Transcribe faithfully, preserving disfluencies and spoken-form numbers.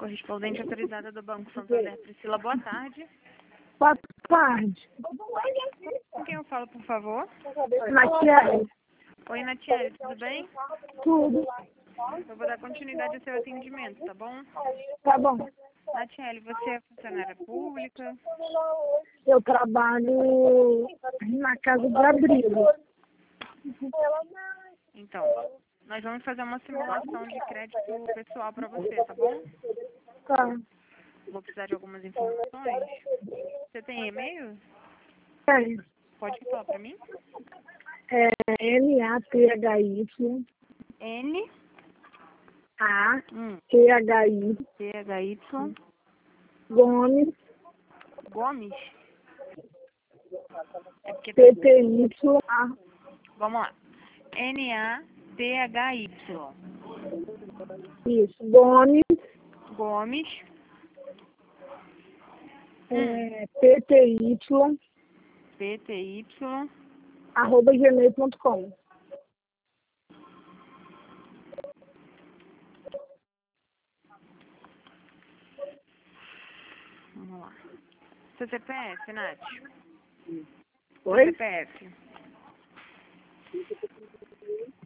Correspondente autorizada do Banco Santander, Priscila, boa tarde. Boa tarde. Com quem eu falo, por favor? Natiele. Oi, Natiele, tudo bem? Tudo. Eu vou dar continuidade ao seu atendimento, tá bom? Tá bom. Natiele, você é funcionária pública? Eu trabalho na casa do Abril. Então, nós vamos fazer uma simulação de crédito pessoal para você, tá bom? Tá. Vou precisar de algumas informações. Você tem e-mail? Tem. Pode falar para mim? É N A T H Y N A hum, T H Y T H Y Gomes Gomes. É porque P T Y A. vamos lá. N A T H Y Isso. Gomes Gomes é, P T Y P T Y arroba gmail ponto com. Vamos lá. Seu C P F, Nath? Oi? C P F.